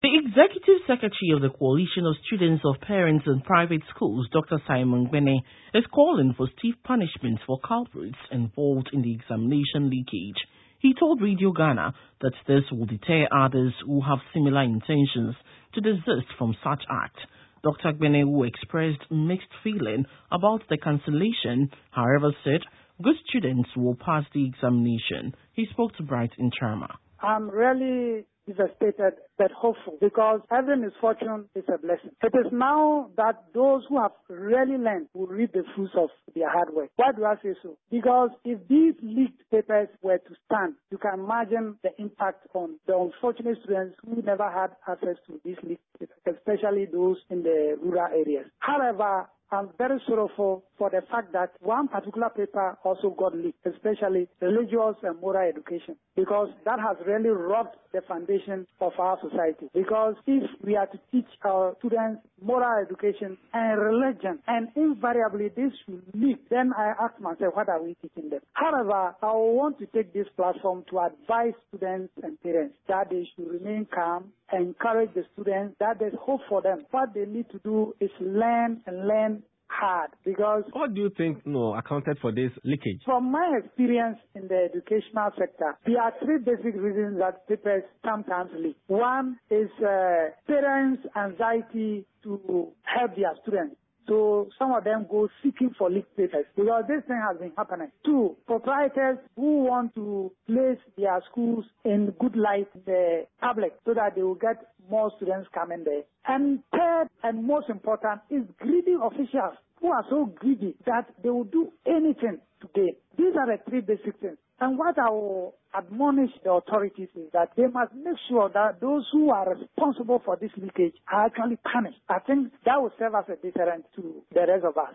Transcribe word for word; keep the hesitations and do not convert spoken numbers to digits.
The Executive Secretary of the Coalition of Students of Parents in Private Schools, Doctor Simon Gbene, is calling for stiff punishments for culprits involved in the examination leakage. He told Radio Ghana that this will deter others who have similar intentions to desist from such act. Doctor Gbene, who expressed mixed feeling about the cancellation, however, said good students will pass the examination. He spoke to Bright Intrama. I'm really devastated but hopeful because every misfortune is a blessing. It is now that those who have really learned will reap the fruits of their hard work. Why do I say so? Because if these leaked papers were to stand, you can imagine the impact on the unfortunate students who never had access to these leaked papers, especially those in the rural areas. However, I'm very sorrowful for the fact that one particular paper also got leaked, especially religious and moral education, because that has really robbed the foundation of our society. Because if we are to teach our students moral education and religion, and invariably this will leak, then I ask myself, what are we teaching them? However, I want to take this platform to advise students and parents that they should remain calm, encourage the students, that there's hope for them. What they need to do is learn and learn hard, because what do you think no accounted for this leakage? From my experience in the educational sector, there are three basic reasons that papers sometimes leak. One is uh, parents' anxiety to help their students. So some of them go seeking for leaked papers because this thing has been happening. Two, proprietors who want to place their schools in good light in the public so that they will get more students coming there. And third and most important is greedy officials who are so greedy that they will do anything to gain. These are the three basic things. And what I will admonish the authorities is that they must make sure that those who are responsible for this leakage are actually punished. I think that will serve as a deterrent to the rest of us.